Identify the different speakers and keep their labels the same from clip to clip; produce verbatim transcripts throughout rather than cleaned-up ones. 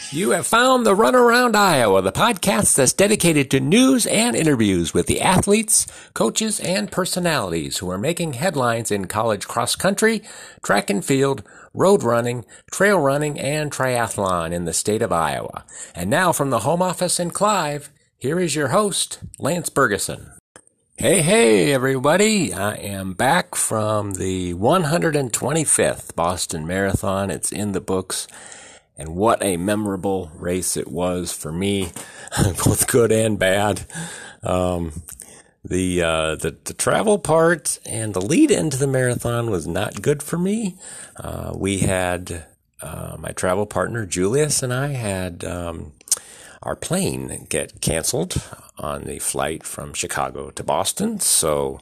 Speaker 1: You have found the Runaround Iowa, the podcast that's dedicated to news and interviews with the athletes, coaches, and personalities who are making headlines in college cross country, track and field, road running, trail running, and triathlon in the state of Iowa. And now from the home office in Clive, here is your host, Lance Bergeson. Hey, hey, everybody. I am back from the one hundred twenty-fifth Boston Marathon. It's in the books. And what a memorable race it was for me, both good and bad. Um, the, uh, the, the travel part and the lead into the marathon was not good for me. Uh, we had, uh, my travel partner, Julius, and I had, um, our plane get canceled on the flight from Chicago to Boston. So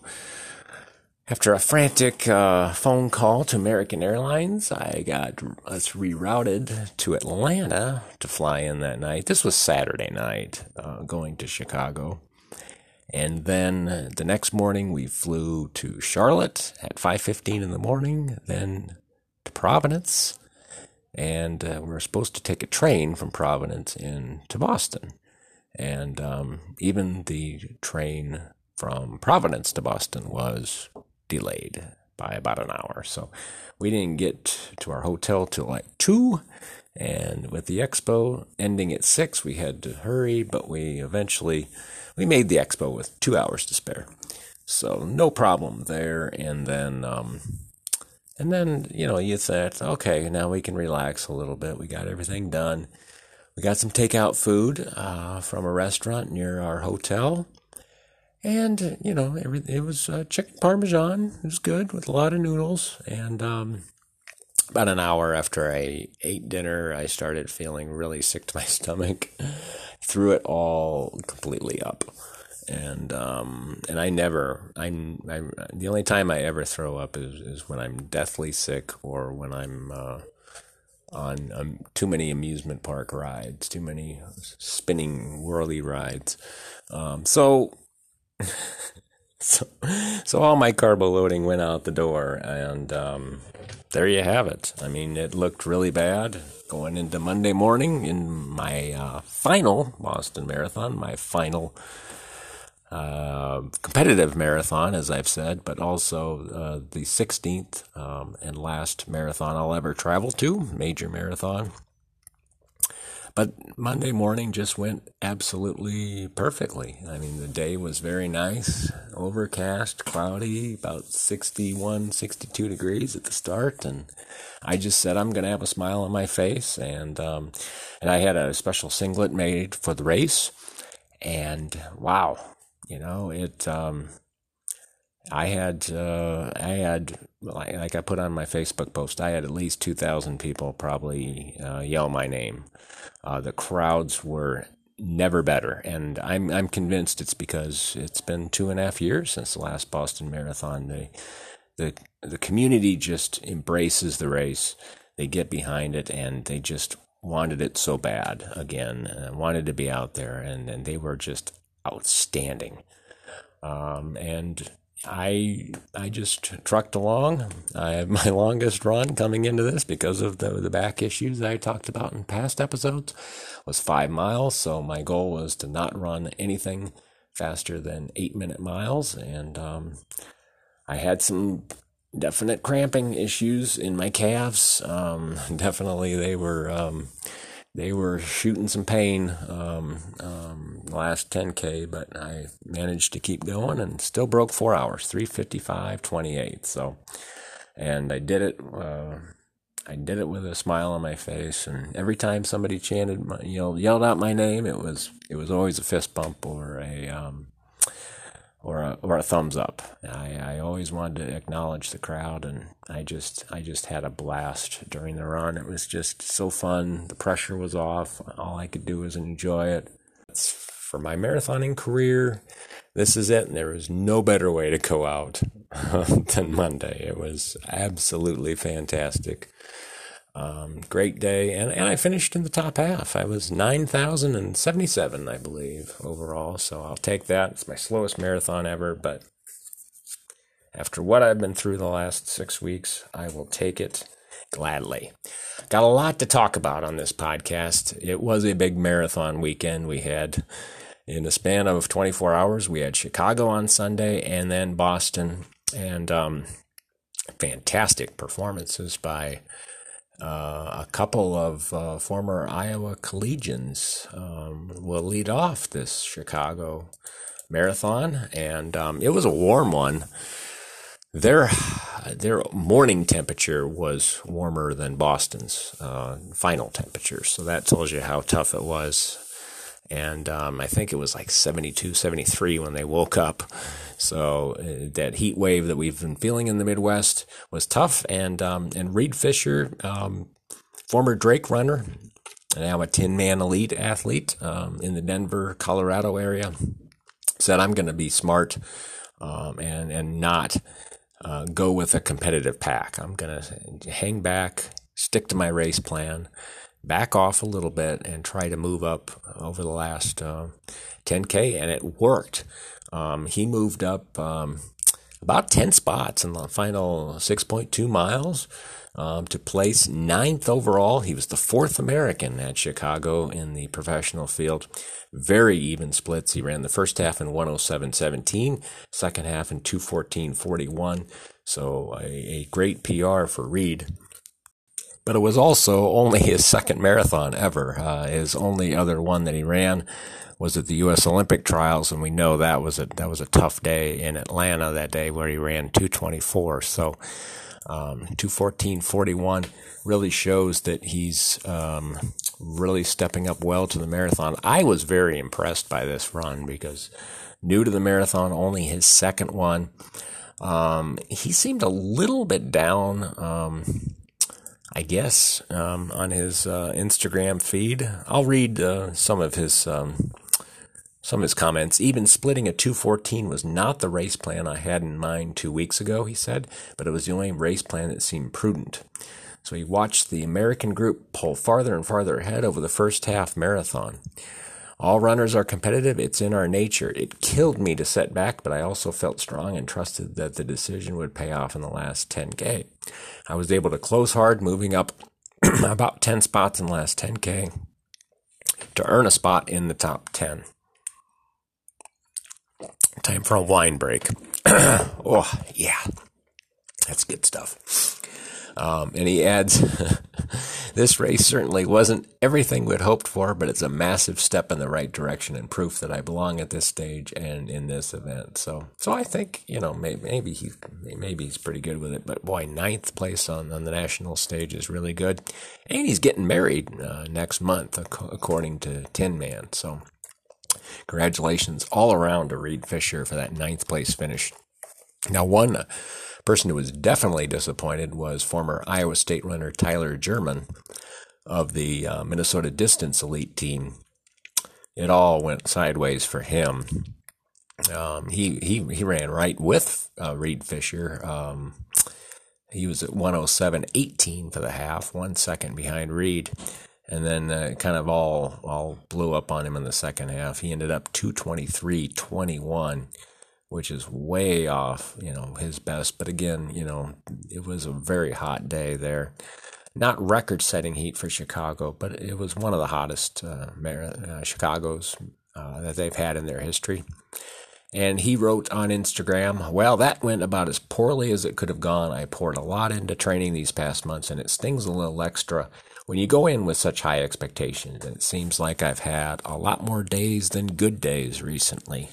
Speaker 1: after a frantic uh, phone call to American Airlines, I got us rerouted to Atlanta to fly in that night. This was Saturday night, uh, going to Chicago. And then the next morning, we flew to Charlotte at five fifteen in the morning, then to Providence. And uh, we were supposed to take a train from Providence in to Boston. And um, even the train from Providence to Boston was delayed by about an hour. So we didn't get to our hotel till like two. And with the expo ending at six, we had to hurry, but we eventually, we made the expo with two hours to spare. So no problem there. And then, um, and then, you know, you thought, okay, now we can relax a little bit. We got everything done. We got some takeout food uh, from a restaurant near our hotel. And, you know, every, it was uh, chicken parmesan. It was good with a lot of noodles. And um, about an hour after I ate dinner, I started feeling really sick to my stomach. Threw it all completely up. And um, and I never, I'm, I'm, the only time I ever throw up is, is when I'm deathly sick or when I'm uh, on um, too many amusement park rides, too many spinning whirly rides. Um, so... so, so all my carbo loading went out the door, and um, there you have it. I mean, it looked really bad going into Monday morning in my uh, final Boston Marathon, my final uh, competitive marathon, as I've said, but also uh, the sixteenth um, and last marathon I'll ever travel to, major marathon. But Monday morning just went absolutely perfectly. I mean, the day was very nice, overcast, cloudy, about sixty-one, sixty-two degrees at the start. And I just said, I'm going to have a smile on my face. And, um, and I had a special singlet made for the race. And wow, you know, it, um, I had, uh, I had, like, like I put on my Facebook post, I had at least two thousand people probably uh, yell my name. Uh, the crowds were never better, and I'm I'm convinced it's because it's been two and a half years since the last Boston Marathon. The the the community just embraces the race. They get behind it, and they just wanted it so bad again, uh, wanted to be out there, and, and they were just outstanding. Um, and I I just trucked along. I have my longest run coming into this because of the, the back issues I talked about in past episodes was five miles. So my goal was to not run anything faster than eight minute miles. And um, I had some definite cramping issues in my calves. Um, definitely they were... Um, They were shooting some pain um, um, last ten K, but I managed to keep going and still broke four hours, three fifty-five twenty-eight. So, and I did it. Uh, I did it with a smile on my face, and every time somebody chanted, my, yelled, yelled out my name, it was it was always a fist bump or a um, or a or a thumbs up. I, I always wanted to acknowledge the crowd, and I just I just had a blast during the run. It was just so fun. The pressure was off. All I could do was enjoy it. It's, for my marathoning career, this is it, and there was no better way to go out than Monday. It was absolutely fantastic. Um, great day, and, and I finished in the top half. I was nine thousand seventy-seven, I believe, overall, so I'll take that. It's my slowest marathon ever, but after what I've been through the last six weeks, I will take it gladly. got a lot to talk about on this podcast. It was a big marathon weekend. We had, in the span of twenty-four hours, we had Chicago on Sunday and then Boston, and um, fantastic performances by uh, a couple of uh, former Iowa collegians. Um, will lead off this Chicago marathon, and um, it was a warm one. Their their morning temperature was warmer than Boston's uh, final temperature, so that tells you how tough it was. And um, I think it was like seventy-two, seventy-three when they woke up. So uh, that heat wave that we've been feeling in the Midwest was tough. And um, and Reed Fisher, um, former Drake runner, now a ten-man elite athlete um, in the Denver, Colorado area, said, I'm going to be smart um, and, and not uh, go with a competitive pack. I'm going to hang back, stick to my race plan, back off a little bit, and try to move up over the last uh, ten K, and it worked. Um, he moved up um, about ten spots in the final six point two miles um, to place ninth overall. He was the fourth American at Chicago in the professional field. Very even splits. He ran the first half in one oh seven seventeen, second half in two fourteen forty-one. So a, a great P R for Reed. But it was also only his second marathon ever. Uh, his only other one that he ran was at the U S Olympic trials, and we know that was a that was a tough day in Atlanta that day where he ran two twenty-four. So um, two fourteen forty-one really shows that he's um, really stepping up well to the marathon. I was very impressed by this run because new to the marathon, only his second one. Um, he seemed a little bit down. Um, I guess, um, on his uh, Instagram feed. I'll read uh, some of his um, some of his comments. Even splitting a two fourteen was not the race plan I had in mind two weeks ago, he said, but it was the only race plan that seemed prudent. So he watched the American group pull farther and farther ahead over the first half marathon. All runners are competitive. It's in our nature. It killed me to set back, but I also felt strong and trusted that the decision would pay off in the last ten K. I was able to close hard, moving up about ten spots in the last ten K to earn a spot in the top ten. Time for a wine break. Oh, yeah. That's good stuff. Um, and he adds, this race certainly wasn't everything we'd hoped for, but it's a massive step in the right direction and proof that I belong at this stage and in this event. So, so I think, you know, maybe, maybe he, maybe he's pretty good with it, but boy, ninth place on, on the national stage is really good. And he's getting married uh, next month, according to Tin Man. So congratulations all around to Reed Fisher for that ninth place finish. Now, one uh, person who was definitely disappointed was former Iowa State runner Tyler German of the uh, Minnesota Distance Elite team. It all went sideways for him. Um, he he he ran right with uh, Reed Fisher. Um, he was at one oh seven eighteen for the half, one second behind Reed, and then uh, kind of all all blew up on him in the second half. He ended up two twenty-three twenty-one. Which is way off, you know, his best. But again, you know, it was a very hot day there. Not record-setting heat for Chicago, but it was one of the hottest uh, uh, Chicago's uh, that they've had in their history. And he wrote on Instagram, well, that went about as poorly as it could have gone. I poured a lot into training these past months, and it stings a little extra when you go in with such high expectations. And it seems like I've had a lot more days than good days recently.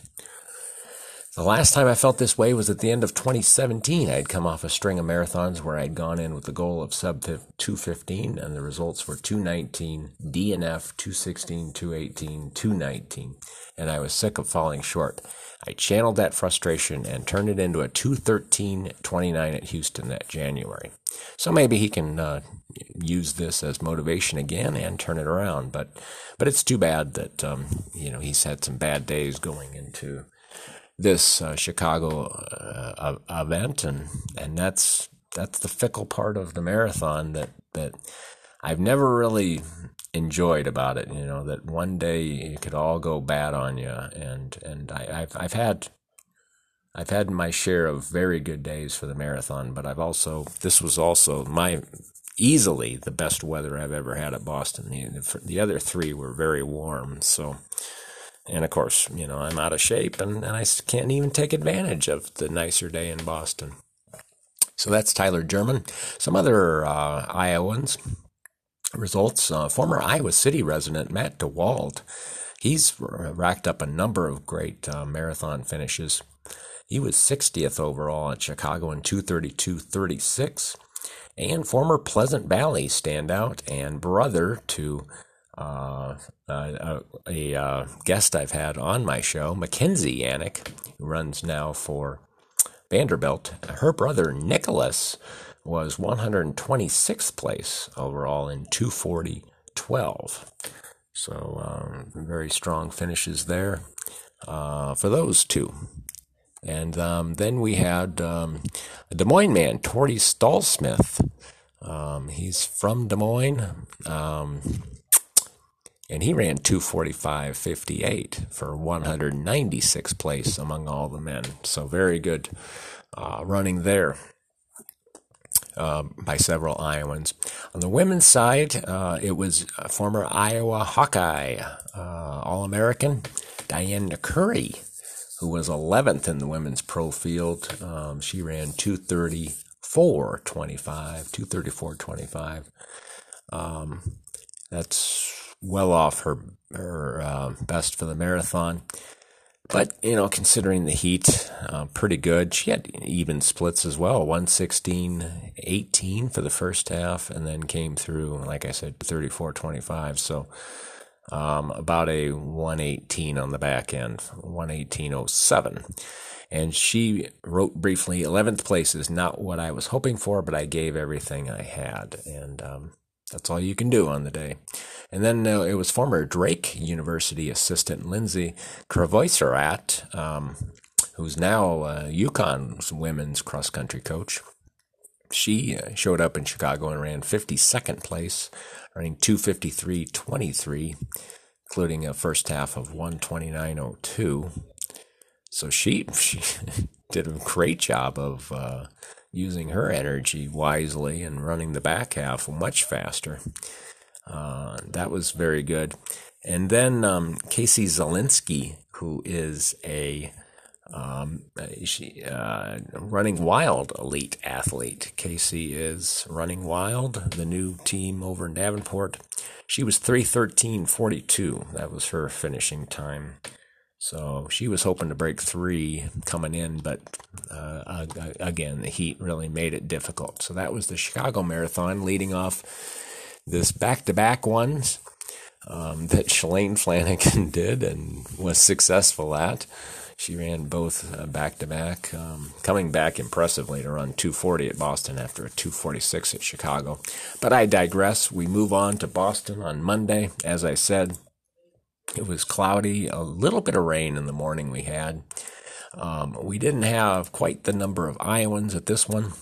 Speaker 1: The last time I felt this way was at the end of twenty seventeen. I had come off a string of marathons where I'd gone in with the goal of sub two fifteen, and the results were two nineteen, D N F, two sixteen, two eighteen, two nineteen, and I was sick of falling short. I channeled that frustration and turned it into a two thirteen twenty-nine at Houston that January. So maybe he can uh, use this as motivation again and turn it around, but but it's too bad that um, you know he's had some bad days going into this uh, Chicago uh, event, and and that's that's the fickle part of the marathon that that I've never really enjoyed about it. You know, that one day it could all go bad on you, and and I, I've I've had I've had my share of very good days for the marathon, but I've also this was also my easily the best weather I've ever had at Boston. The, the other three were very warm. So, and of course, you know, I'm out of shape and, and I can't even take advantage of the nicer day in Boston. So that's Tyler German. Some other uh, Iowans results. Uh, former Iowa City resident Matt DeWald. He's racked up a number of great uh, marathon finishes. He was sixtieth overall at Chicago in two thirty-two thirty-six. And former Pleasant Valley standout and brother to uh, a, a, a guest I've had on my show, Mackenzie Yannick, who runs now for Vanderbilt. Her brother, Nicholas, was one hundred twenty-sixth place overall in two forty twelve. So um, very strong finishes there uh, for those two. And um, then we had um, a Des Moines man, Torty Stallsmith. Um, he's from Des Moines, um, and he ran two forty-five fifty-eight for one hundred ninety-sixth place among all the men. So very good uh, running there uh, by several Iowans. On the women's side, uh, it was a former Iowa Hawkeye uh, All-American, Diane Curry, who was eleventh in the women's pro field. Um, she ran two thirty-four twenty-five, two thirty-four twenty-five. Um, that's well off her her uh, best for the marathon. But, you know, considering the heat, uh, pretty good. She had even splits as well, one sixteen eighteen for the first half, and then came through, like I said, thirty-four twenty-five. So Um, about a one eighteen on the back end, one eighteen oh seven. And she wrote briefly, eleventh place is not what I was hoping for, but I gave everything I had. And um, that's all you can do on the day. And then uh, it was former Drake University assistant Lindsay Kravoiserat, um, who's now uh, UConn's women's cross-country coach. She uh, showed up in Chicago and ran fifty-second place, running two fifty-three twenty-three, including a first half of one twenty-nine oh two. So she she did a great job of uh, using her energy wisely and running the back half much faster. Uh, that was very good. And then um, Casey Zielinski, who is a Um, she uh, Running Wild elite athlete. Casey is Running Wild, the new team over in Davenport. She was three thirteen forty-two. That was her finishing time. So she was hoping to break three coming in, but uh, again, the heat really made it difficult. So that was the Chicago Marathon, leading off this back-to-back ones um, that Shalane Flanagan did and was successful at. She ran both uh, back-to-back, um, coming back impressively to run two forty at Boston after a two forty-six at Chicago. But I digress. We move on to Boston on Monday. As I said, it was cloudy, a little bit of rain in the morning we had. Um, we didn't have quite the number of Iowans at this one,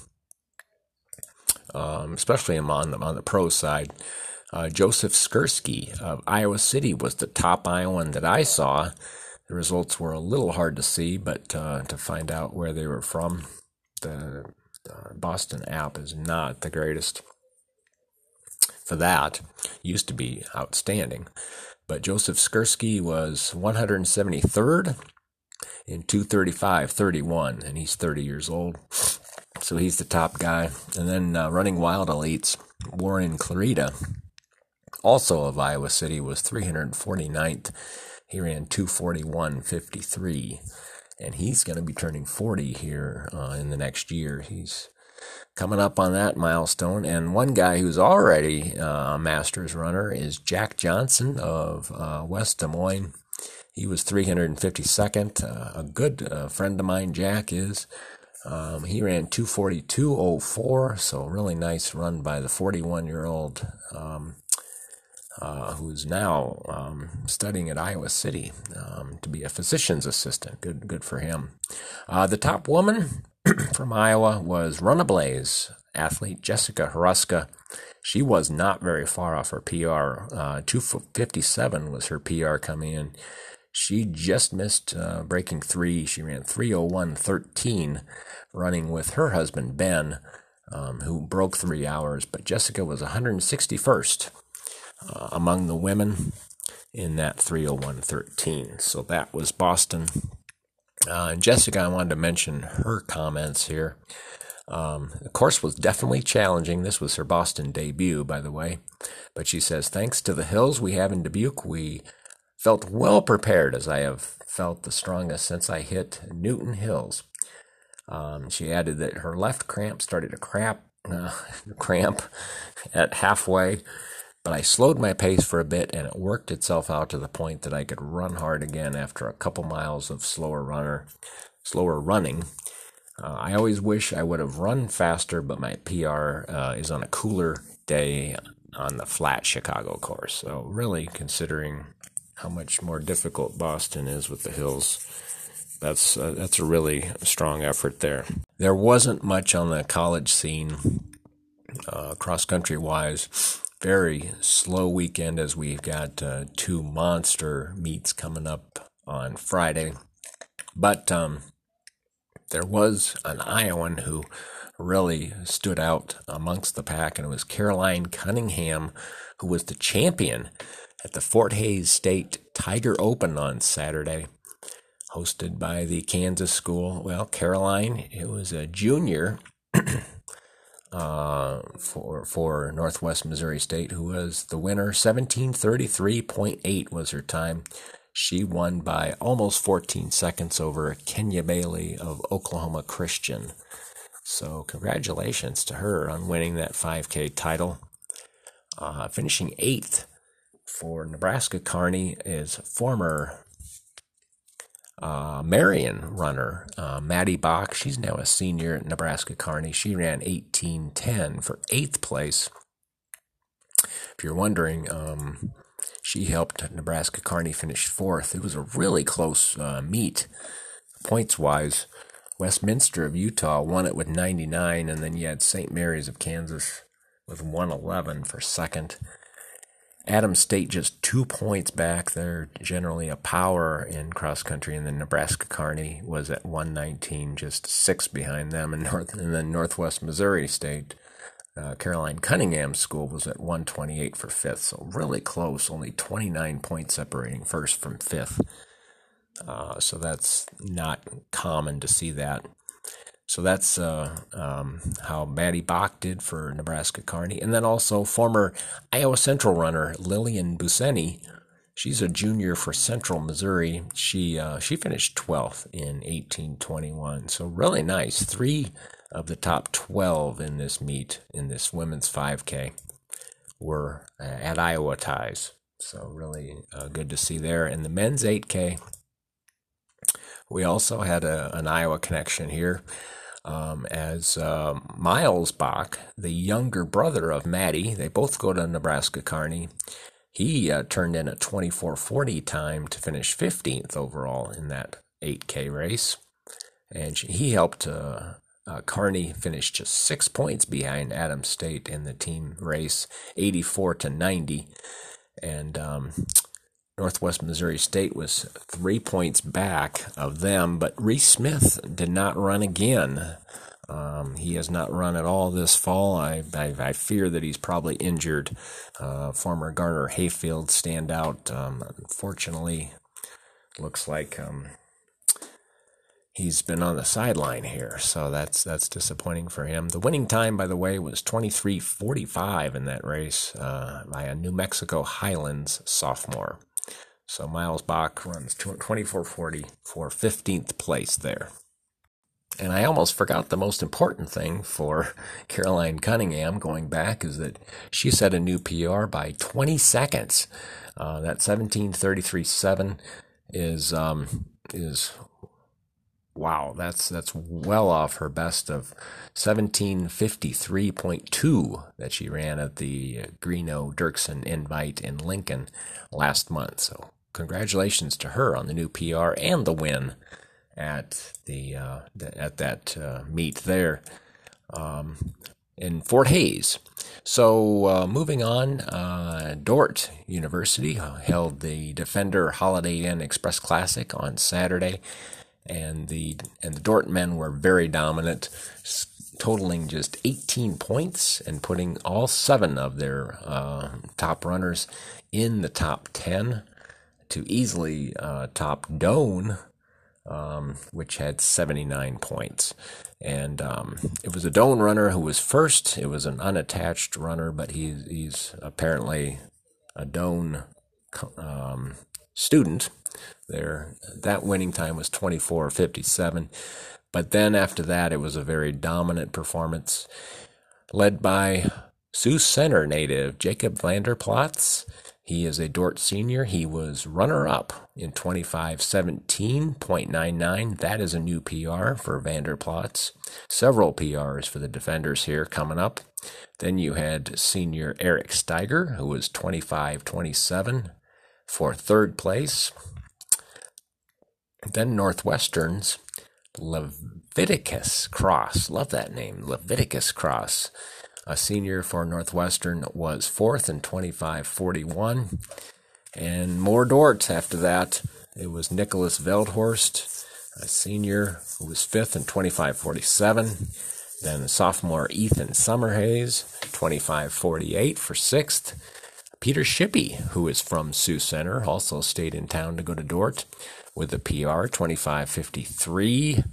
Speaker 1: um, especially on the, on the pro side. Uh, Joseph Skursky of Iowa City was the top Iowan that I saw. The results were a little hard to see, but uh, to find out where they were from, the uh, Boston app is not the greatest for that. Used to be outstanding. But Joseph Skursky was one hundred seventy-third in two thirty-five thirty-one, and he's thirty years old. So he's the top guy. And then uh, Running Wild elites, Warren Clarita, also of Iowa City, was three hundred forty-ninth. He ran two forty-one fifty-three, and he's going to be turning forty here uh, in the next year. He's coming up on that milestone. And one guy who's already uh, a Masters runner is Jack Johnson of uh, West Des Moines. He was three hundred fifty-second. Uh, a good uh, friend of mine, Jack, is. Um, he ran two forty-two oh four, so really nice run by the forty-one-year-old um Uh, who's now um, studying at Iowa City um, to be a physician's assistant. Good good for him. Uh, the top woman from Iowa was Run-A-Blaze athlete Jessica Hruska. She was not very far off her P R. Uh, two fifty-seven was her P R coming in. She just missed uh, breaking three. She ran three oh one thirteen, running with her husband, Ben, um, who broke three hours, but Jessica was one hundred sixty-first uh, among the women in that three oh one thirteen. So that was Boston. Uh, and Jessica, I wanted to mention her comments here. Um, the course was definitely challenging. This was her Boston debut, by the way. But she says, thanks to the hills we have in Dubuque, we felt well prepared, as I have felt the strongest since I hit Newton Hills. Um, she added that her left cramp started to cramp, uh, cramp at halfway, but I slowed my pace for a bit, and it worked itself out to the point that I could run hard again after a couple miles of slower runner, slower running. Uh, I always wish I would have run faster, but my P R uh, is on a cooler day on the flat Chicago course. So really, considering how much more difficult Boston is with the hills, that's uh, that's a really strong effort there. There wasn't much on the college scene, uh, cross-country wise. Very slow weekend, as we've got uh, two monster meets coming up on Friday. But um, there was an Iowan who really stood out amongst the pack, and it was Caroline Cunningham, who was the champion at the Fort Hays State Tiger Open on Saturday, hosted by the Kansas school. Well, Caroline, it was a junior uh, for for Northwest Missouri State, who was the winner. seventeen thirty-three point eight was her time. She won by almost fourteen seconds over Kenya Bailey of Oklahoma Christian. So congratulations to her on winning that five K title. Uh, finishing eighth for Nebraska Kearney is former uh, Marion runner uh, Maddie Bach. She's now a senior at Nebraska Kearney. She ran eighteen ten for eighth place. If you're wondering, um, she helped Nebraska Kearney finish fourth. It was a really close uh, meet, points-wise. Westminster of Utah won it with ninety-nine, and then you had Saint Mary's of Kansas with one eleven for second. Adams State just two points back. They're generally a power in cross-country, and then Nebraska Kearney was at one nineteen, just six behind them. And, North, and then Northwest Missouri State, uh, Caroline Cunningham School, was at one twenty-eight for fifth. So really close, only twenty-nine points separating first from fifth. Uh, so that's not common to see that. So that's uh, um, how Maddie Bach did for Nebraska Kearney. And then also former Iowa Central runner Lillian Busceni. She's a junior for Central Missouri. She uh, she finished twelfth in eighteen twenty-one. So really nice. Three of the top twelve in this meet, in this women's five K, were uh, at Iowa ties. So really uh, good to see there. And the men's eight K, we also had a, an Iowa connection here. Um, as uh, Miles Bach, the younger brother of Maddie, they both go to Nebraska Kearney. He uh, turned in a twenty-four forty time to finish fifteenth overall in that eight K race. And he helped uh, uh, Kearney finish just six points behind Adams State in the team race, eighty-four to ninety. And um, Northwest Missouri State was three points back of them, but Reese Smith did not run again. Um, he has not run at all this fall. I, I, I fear that he's probably injured. Uh, former Garner Hayfield standout. Um, unfortunately, looks like um, he's been on the sideline here, so that's that's disappointing for him. The winning time, by the way, was twenty-three forty-five in that race uh, by a New Mexico Highlands sophomore. So Miles Bach runs twenty-four forty for fifteenth place there. And I almost forgot the most important thing for Caroline Cunningham going back is that she set a new P R by twenty seconds. Uh, that seventeen thirty-three seven is um, is wow. That's that's well off her best of seventeen fifty-three point two that she ran at the Greeno Dirksen Invite in Lincoln last month. So congratulations to her on the new P R and the win at the, uh, the at that uh, meet there um, in Fort Hays. So uh, moving on, uh, Dordt University held the Defender Holiday Inn Express Classic on Saturday, and the and the Dordt men were very dominant. totaling just eighteen points and putting all seven of their uh, top runners in the top ten to easily uh, top Doane, um, which had seventy-nine points. And um, it was a Doane runner who was first. It was an unattached runner, but he, he's apparently a Doane um, student there. That winning time was twenty-four fifty-seven. But then after that, it was a very dominant performance led by Sioux Center native Jacob Vanderplatz. He is a Dordt senior. He was runner-up in twenty-five seventeen point nine nine. That is a new P R for Vanderplatz. Several P Rs for the defenders here coming up. Then you had senior Eric Steiger, who was twenty-five twenty-seven for third place. Then Northwestern's Leviticus Cross. Love that name, Leviticus Cross. A senior for Northwestern was fourth in twenty-five forty-one. And more Dordt after that. It was Nicholas Veldhorst, a senior who was fifth in twenty-five forty-seven. Then sophomore Ethan Summerhays, twenty-five forty-eight for sixth. Peter Shippey, who is from Sioux Center, also stayed in town to go to Dordt with a P R, twenty-five fifty-three.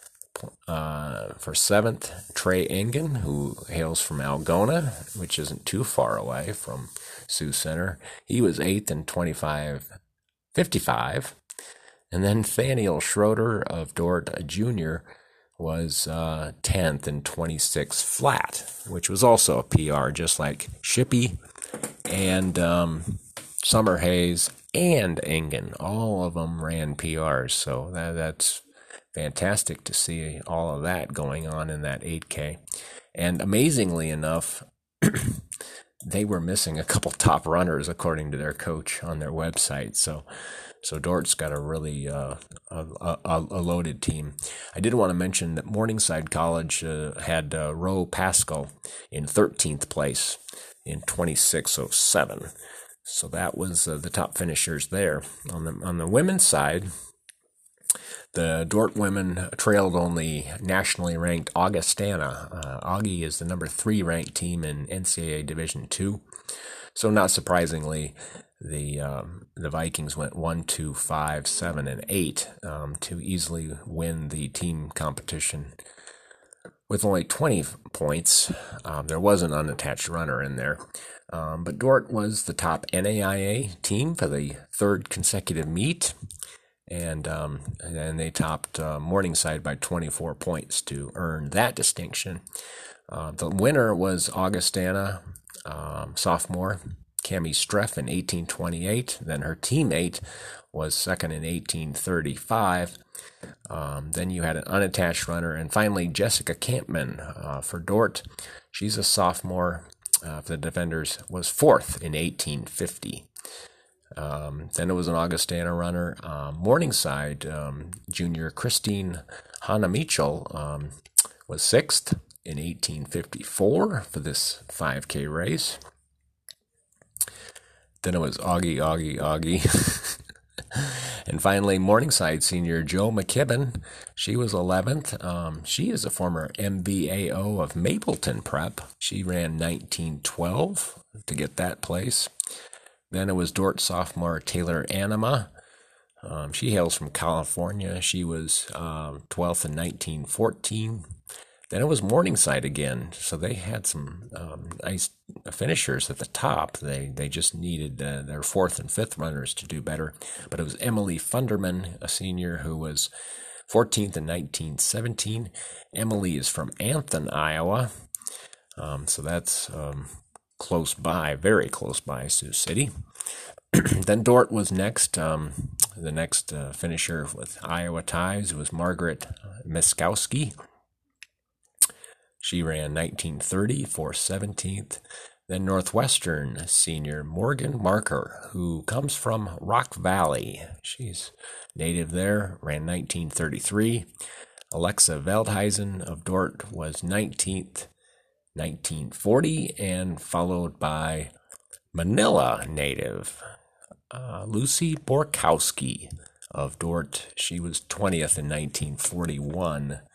Speaker 1: Uh, for seventh, Trey Engen, who hails from Algona, which isn't too far away from Sioux Center. He was eighth in twenty-five fifty-five. And then Thaniel Schroeder of Dordt, a junior, was uh, tenth in twenty-six flat, which was also a P R, just like Shippey and um, Summerhays and Engen. All of them ran P Rs, so that, that's fantastic to see all of that going on in that eight K. And amazingly enough, they were missing a couple top runners, according to their coach on their website. So so Dordt's got a really uh, a, a, a loaded team. I did want to mention that Morningside College uh, had uh, Roe Pascal in thirteenth place in twenty-six oh seven. So that was uh, the top finishers there. On the on the women's side, the Dordt women trailed only nationally ranked Augustana. Uh, Augie is the number three ranked team in N C double A Division two. So not surprisingly, the um, the Vikings went one, two, five, seven, and eight um, to easily win the team competition with only twenty points. Um, there was an unattached runner in there. Um, but Dordt was the top N A I A team for the third consecutive meet. And um, and they topped uh, Morningside by twenty-four points to earn that distinction. Uh, the winner was Augustana, um, sophomore, Cami Streff in eighteen twenty-eight. Then her teammate was second in eighteen thirty-five. Um, then you had an unattached runner. And finally, Jessica Campman uh, for Dordt. She's a sophomore uh, for the defenders, was fourth in eighteen fifty. Um, then it was an Augustana runner. Um, Morningside um, junior Christine Hanna Mitchell um, was sixth in eighteen fifty-four for this five K race. Then it was Augie, Augie, Augie. And finally, Morningside senior Jo McKibben. She was eleventh. Um, she is a former M B A O of Mapleton Prep. She ran nineteen twelve to get that place. Then it was Dordt sophomore Taylor Anima. Um, she hails from California. She was um, twelfth in nineteen fourteen. Then it was Morningside again. So they had some um, nice finishers at the top. They they just needed uh, their fourth and fifth runners to do better. But it was Emily Funderman, a senior, who was fourteenth in nineteen seventeen. Emily is from Anthon, Iowa. Um, so that's Um, close by, very close by Sioux City. Then Dordt was next. Um, the next uh, finisher with Iowa ties was Margaret Miskowski. She ran nineteen thirty for seventeenth. Then Northwestern senior Morgan Marker, who comes from Rock Valley. She's native there, ran nineteen thirty-three. Alexa Veldhuisen of Dordt was nineteenth. nineteen forty, and followed by Manila native uh, Lucy Borkowski of Dordt. She was twentieth in nineteen forty-one.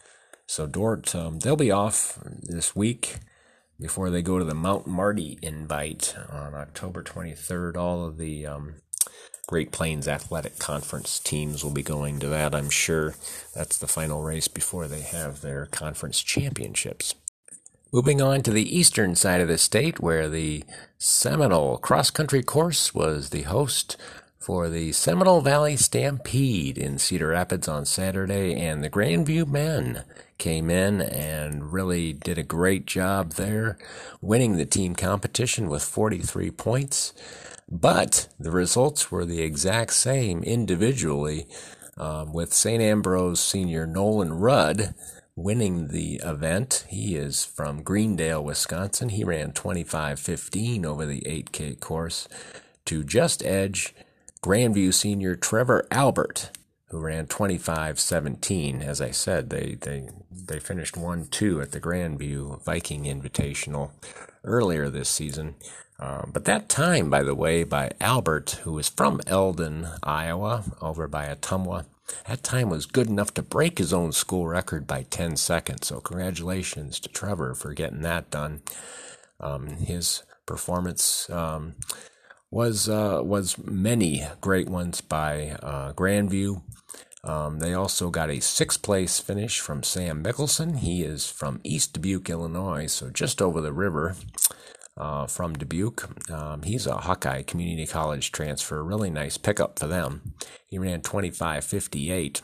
Speaker 1: So Dort, um, they'll be off this week before they go to the Mount Marty Invite on October twenty-third. All of the um, Great Plains Athletic Conference teams will be going to that, I'm sure. That's the final race before they have their conference championships. Moving on to the eastern side of the state, where the Seminole Cross Country Course was the host for the Seminole Valley Stampede in Cedar Rapids on Saturday, and the Grandview men came in and really did a great job there, winning the team competition with forty-three points. But the results were the exact same individually, um, with Saint Ambrose senior Nolan Rudd winning the event. He is from Greendale, Wisconsin. He ran twenty-five fifteen over the eight K course to just edge Grandview senior Trevor Albert, who ran twenty-five seventeen. As I said, they they they finished one two at the Grandview Viking Invitational earlier this season. Uh, but that time, by the way, by Albert, who was from Eldon, Iowa, over by Ottumwa, that time was good enough to break his own school record by ten seconds. So congratulations to Trevor for getting that done. Um, his performance um, was uh, was many great ones by uh, Grandview. Um, they also got a sixth place finish from Sam Mickelson. He is from East Dubuque, Illinois, so just over the river. Uh, from Dubuque. Um, he's a Hawkeye Community College transfer. Really nice pickup for them. He ran twenty-five fifty-eight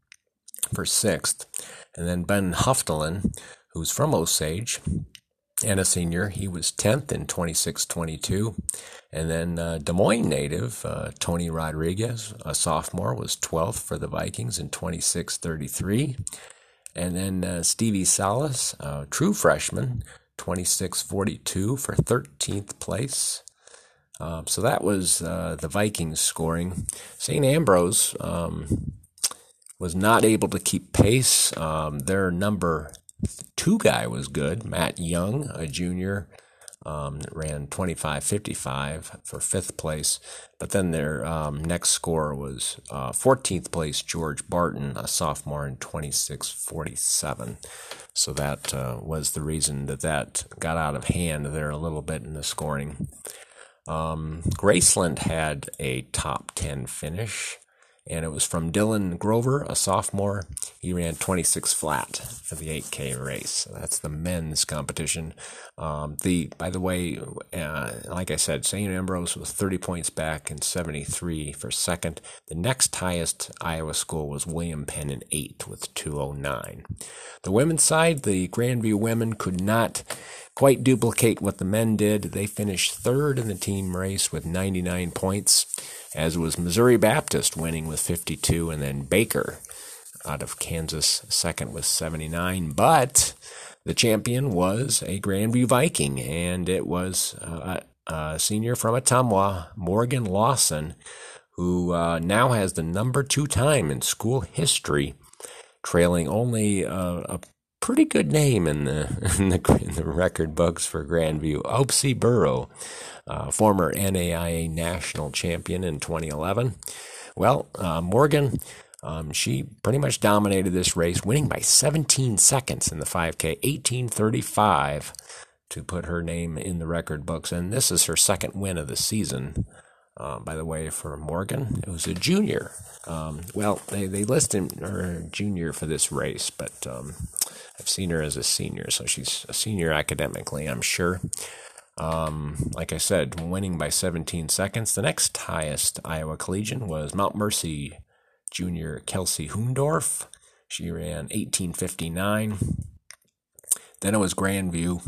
Speaker 1: for sixth. And then Ben Huftelin, who's from Osage and a senior, he was tenth in twenty-six twenty-two. And then uh, Des Moines native uh, Tony Rodriguez, a sophomore, was twelfth for the Vikings in twenty-six thirty-three. And then uh, Stevie Salas, a true freshman, twenty-six forty-two for thirteenth place. Um, so that was uh, the Vikings scoring. Saint Ambrose um, was not able to keep pace. Um, their number two guy was good, Matt Young, a junior, um, ran twenty-five fifty-five for fifth place. But then their um, next scorer was uh, fourteenth place, George Barton, a sophomore, in twenty-six forty-seven. So that uh, was the reason that that got out of hand there a little bit in the scoring. Um, Graceland had a top ten finish, and it was from Dylan Grover, a sophomore. He ran twenty-six flat for the eight K race. So that's the men's competition. Um, the by the way, uh, like I said, Saint Ambrose was thirty points back and seventy-three for second. The next highest Iowa school was William Penn in eighth with two oh nine. The women's side, the Grandview women could not quite duplicate what the men did. They finished third in the team race with ninety-nine points, as was Missouri Baptist winning with fifty-two, and then Baker out of Kansas second with seventy-nine. But the champion was a Grandview Viking, and it was uh, a senior from Ottumwa, Morgan Lawson, who uh, now has the number two time in school history, trailing only uh, a pretty good name in the in the, in the record books for Grandview, Opsy Burrow, uh, former N A I A national champion in twenty eleven. Well, uh, Morgan, um, she pretty much dominated this race, winning by seventeen seconds in the five K, eighteen thirty-five to put her name in the record books. And this is her second win of the season. Uh, by the way, for Morgan, it was a junior. Um, well, they, they listed her junior for this race, but um, I've seen her as a senior, so she's a senior academically, I'm sure. Um, like I said, winning by seventeen seconds. The next highest Iowa Collegian was Mount Mercy junior Kelsey Hoondorf. She ran eighteen fifty-nine. Then it was Grandview,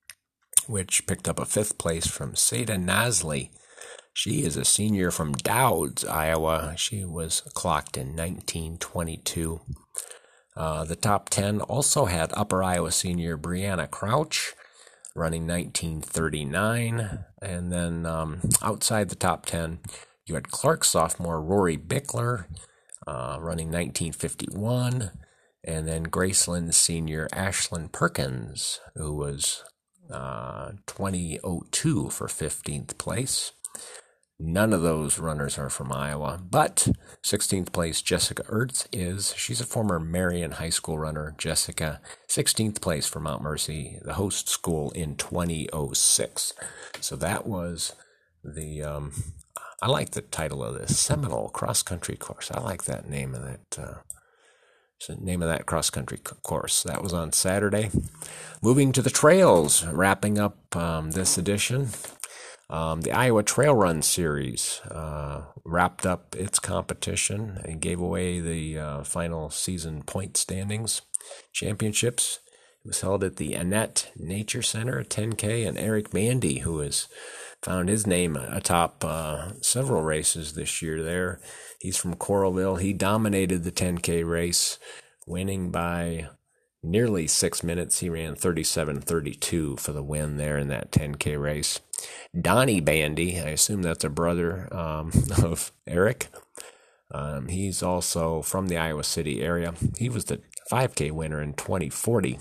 Speaker 1: which picked up a fifth place from Seda Nasley. She is a senior from Dowds, Iowa. She was clocked in nineteen twenty-two. Uh, the top ten also had Upper Iowa senior Brianna Crouch, running nineteen thirty-nine. And then um, outside the top ten, you had Clark sophomore Rory Bickler, uh, running nineteen fifty-one. And then Graceland senior Ashlyn Perkins, who was uh, twenty oh two for fifteenth place. None of those runners are from Iowa, but sixteenth place Jessica Ertz is. She's a former Marion High School runner. Jessica, sixteenth place for Mount Mercy, the host school, in twenty oh six. So that was the, um, I like the title of this, Seminole Cross Country Course. I like that name of that, uh, the name of that cross country course. That was on Saturday. Moving to the trails, wrapping up um, this edition. Um, the Iowa Trail Run Series uh, wrapped up its competition and gave away the uh, final season point standings championships. It was held at the Annette Nature Center, ten K, and Eric Mandy, who has found his name atop uh, several races this year there. He's from Coralville. He dominated the ten K race, winning by nearly six minutes. He ran thirty-seven thirty-two for the win there in that ten K race. Donnie Bandy, I assume that's a brother um, of Eric. Um, he's also from the Iowa City area. He was the five K winner in twenty forty.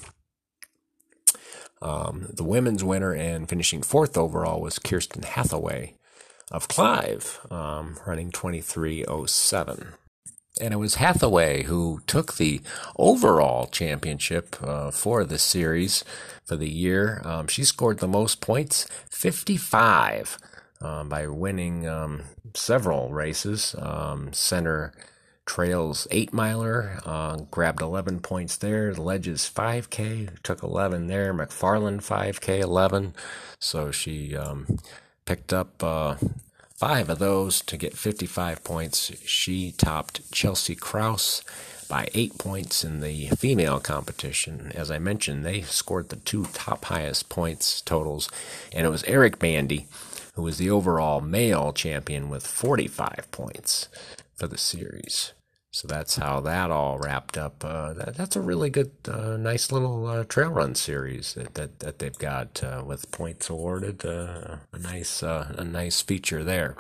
Speaker 1: Um, the women's winner and finishing fourth overall was Kirsten Hathaway of Clive, um, running twenty-three oh seven. And it was Hathaway who took the overall championship uh, for the series for the year. Um, she scored the most points, fifty-five, um, by winning um, several races. Um, Center Trails eight miler, uh, grabbed eleven points there. Ledges five K, took eleven there. McFarland five K, eleven. So she um, picked up uh, five of those to get fifty-five points. She topped Chelsea Krause by eight points in the female competition. As I mentioned, they scored the two top highest points totals, and it was Eric Bandy who was the overall male champion with forty-five points for the series. So that's how that all wrapped up. Uh, that, that's a really good, uh, nice little uh, trail run series that that, that they've got uh, with points awarded. Uh, a nice, uh, a nice feature there.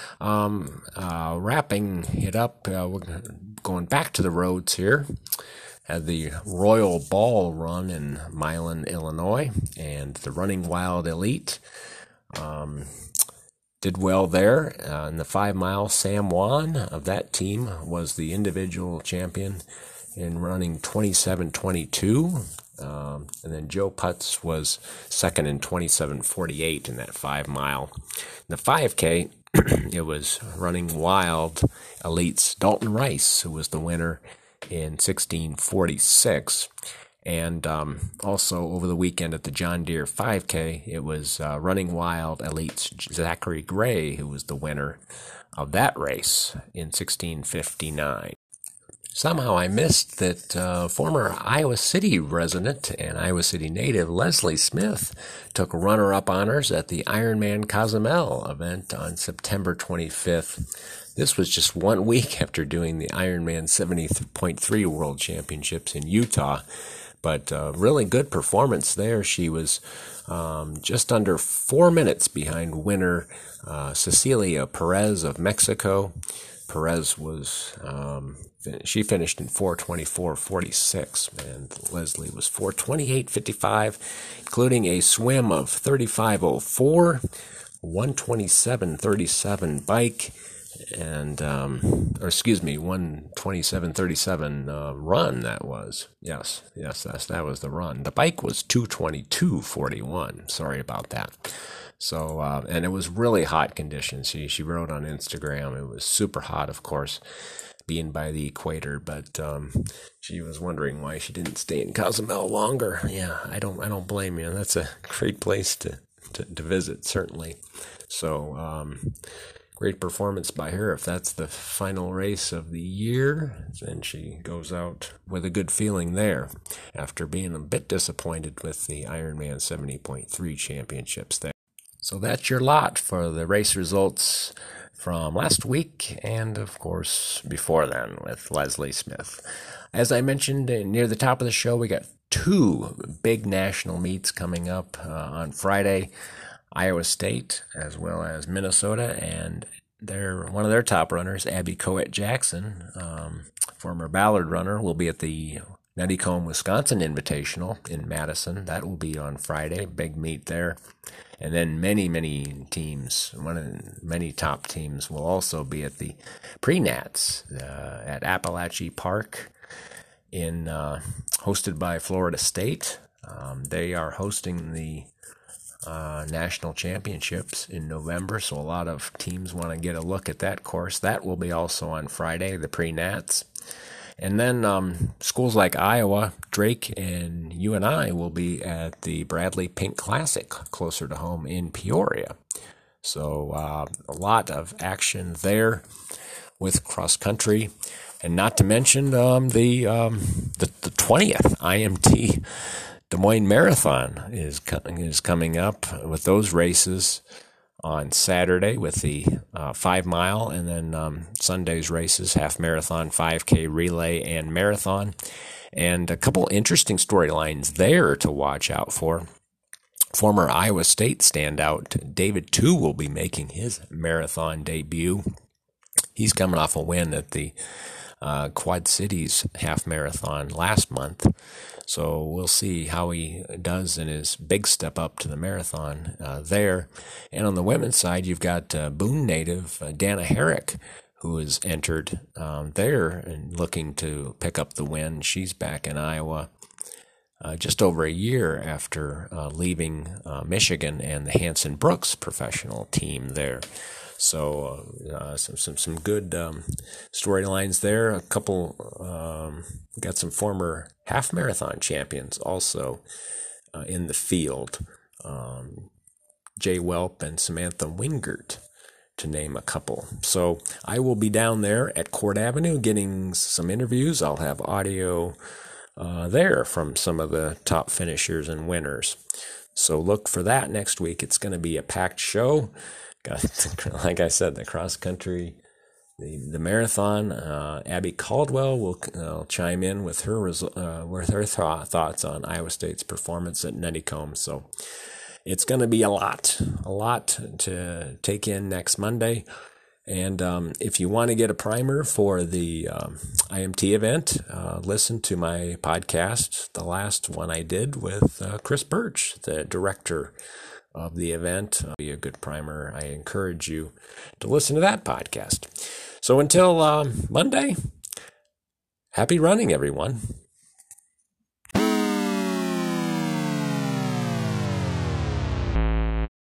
Speaker 1: Um, uh, wrapping it up, uh, we're going back to the roads here. Had the Royal Ball Run in Milan, Illinois, and the Running Wild Elite. Um, Did well there. Uh, in the five mile, Sam Wan of that team was the individual champion in running twenty-seven twenty-two. Um, and then Joe Putz was second in twenty-seven forty-eight in that five mile. In the five K, it was Running Wild Elite's Dalton Rice, who was the winner in sixteen forty-six. And um, also over the weekend at the John Deere five K, it was uh, Running Wild Elite's Zachary Gray who was the winner of that race in sixteen fifty-nine. Somehow I missed that uh, former Iowa City resident and Iowa City native Leslie Smith took runner-up honors at the Ironman Cozumel event on September twenty-fifth. This was just one week after doing the Ironman seventy point three World Championships in Utah. But uh, really good performance there. She was um, just under four minutes behind winner uh, Cecilia Perez of Mexico. Perez was, um, she finished in four twenty-four forty-six, and Leslie was four twenty-eight fifty-five, including a swim of thirty-five oh four, one twenty-seven thirty-seven bike, and um or excuse me one twenty-seven thirty-seven uh, run. That was yes yes that's that was the run. The bike was two twenty-two forty-one. Sorry about that. So uh and it was really hot conditions. She she wrote on Instagram it was super hot, of course, being by the equator, but um she was wondering why she didn't stay in Cozumel longer. Yeah, I don't I don't blame you. That's a great place to to, to visit, certainly. So um great performance by her. If that's the final race of the year, then she goes out with a good feeling there after being a bit disappointed with the Ironman seventy point three championships there. So that's your lot for the race results from last week and, of course, before then with Leslie Smith. As I mentioned near the top of the show, we got two big national meets coming up uh, on Friday. Iowa State as well as Minnesota, and their one of their top runners, Abby Coet Jackson, um, former Ballard runner, will be at the Nuttycombe, Wisconsin Invitational in Madison. That will be on Friday. Big meet there. And then many, many teams, one of the many top teams will also be at the Pre-Nats uh, at Appalachian Park, in uh, hosted by Florida State. Um, they are hosting the uh, national championships in November, so a lot of teams want to get a look at that course. That will be also on Friday, the Pre-Nats. And then um, schools like Iowa, Drake, and U N I will be at the Bradley Pink Classic, closer to home in Peoria. So uh, a lot of action there with cross country, and not to mention um, the, um, the the twentieth I M T Des Moines Marathon is co- is coming up with those races on Saturday with the uh, five mile, and then um, Sunday's races, half marathon, five K relay, and marathon. And a couple interesting storylines there to watch out for. Former Iowa State standout David Tu will be making his marathon debut. He's coming off a win at the uh, Quad Cities half marathon last month. So we'll see how he does in his big step up to the marathon uh, there. And on the women's side, you've got uh, Boone native uh, Dana Herrick, who has entered um, there and looking to pick up the win. She's back in Iowa uh, just over a year after uh, leaving uh, Michigan and the Hanson Brooks professional team there. So uh, some some some good um, storylines there. A couple um, got some former half marathon champions also uh, in the field. Um, Jay Welp and Samantha Wingert, to name a couple. So I will be down there at Court Avenue getting some interviews. I'll have audio uh, there from some of the top finishers and winners. So look for that next week. It's going to be a packed show. Got, like I said, the cross country, the the marathon. Uh, Abby Caldwell will uh, chime in with her uh, with her th- thoughts on Iowa State's performance at Nuttycombe. So it's going to be a lot, a lot to take in next Monday. And um, if you want to get a primer for the um, I M T event, uh, listen to my podcast, the last one I did with uh, Chris Birch, the director of the event. It'll be a good primer. I encourage you to listen to that podcast. So until um, Monday, happy running, everyone.